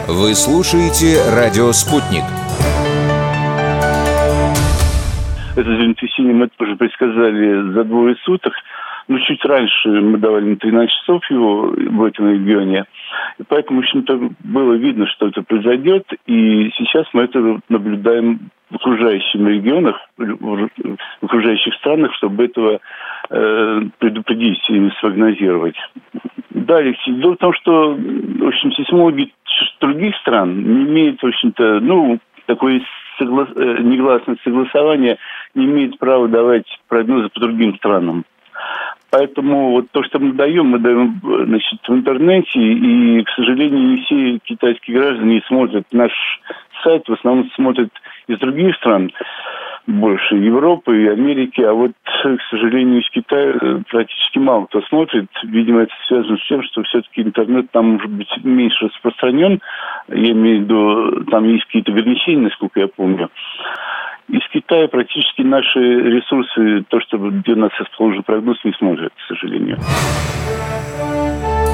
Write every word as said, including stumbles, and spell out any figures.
Вы слушаете «Радио Спутник». Это землетрясение мы тоже предсказали за двое суток. Но чуть раньше мы давали на тринадцать часов его в этом регионе. И поэтому, в общем-то, было видно, что это произойдет. И сейчас мы это наблюдаем в окружающих регионах, в окружающих странах, чтобы этого э, предупредить и спрогнозировать. Да, Алексей, дело в том, что, в общем, сейсмологи других стран не имеют, в общем-то, ну, такое согла... негласное согласование, не имеет права давать прогнозы по другим странам. Поэтому вот то, что мы даем, мы даем, значит, в интернете, и, к сожалению, не все китайские граждане смотрят наш сайт, в основном смотрят из других стран, больше Европы и Америки, а вот, к сожалению, из Китая практически мало кто смотрит. Видимо, это связано с тем, что все-таки интернет там может быть меньше распространен. Я имею в виду, там есть какие-то ограничения, насколько я помню. Из Китая практически наши ресурсы, то, что где у нас расположен прогноз, не смотрят, к сожалению.